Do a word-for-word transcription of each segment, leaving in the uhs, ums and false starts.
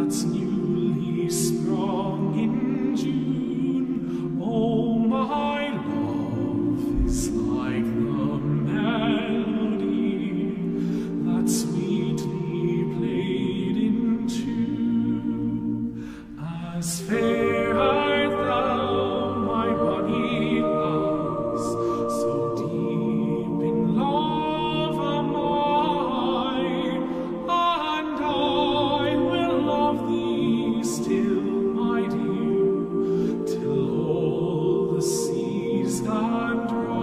that's newly sprung in June. Oh, my love is like the melody that sweetly played in tune. As fair art thou, my bonny lass, so deep in love am I, and I will love thee still, my dear, till all the seas stand dry.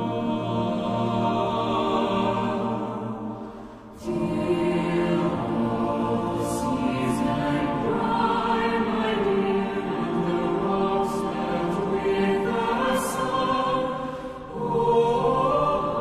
Till all the seas stand dry, my dear, and the rocks melt with the sun. Oh,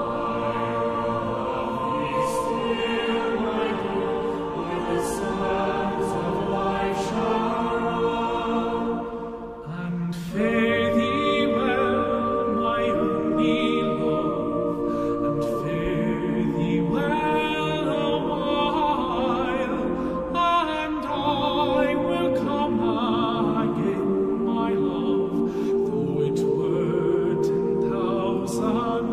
I love thee still, my dear, where the sands of life shall run. And fare thee well, my only love, and fare thee well a while, and I will come again, my love, though it were ten thousand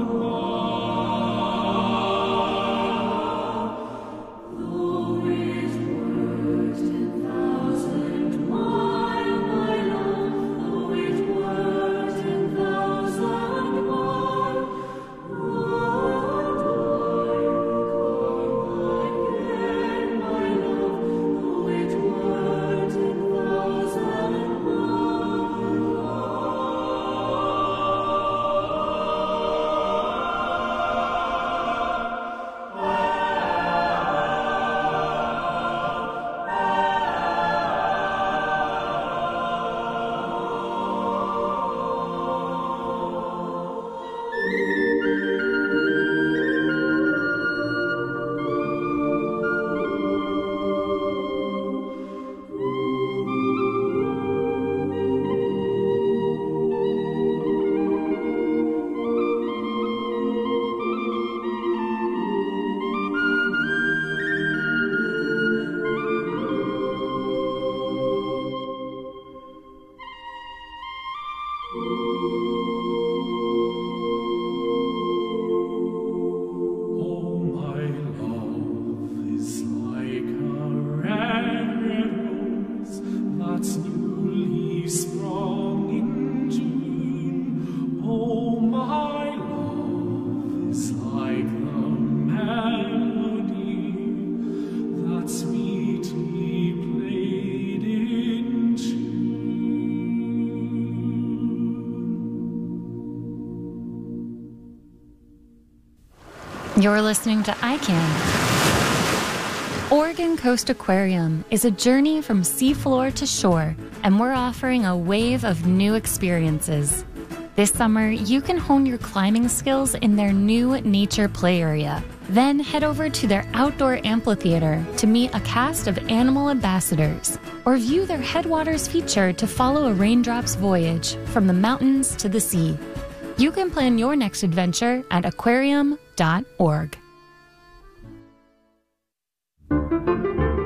miles. Though it were ten thousand miles, my love, though it were ten thousand miles, would I come again, my love, though it were ten thousand Oh, my love is like a red, red rose that's newly sprung in June. Oh, my love is like the melody that sweetly played in tune. You're listening to I Can. Oregon Coast Aquarium is a journey from seafloor to shore, and we're offering a wave of new experiences. This summer, you can hone your climbing skills in their new nature play area. Then head over to their outdoor amphitheater to meet a cast of animal ambassadors, or view their Headwaters feature to follow a raindrop's voyage from the mountains to the sea. You can plan your next adventure at aquarium dot org.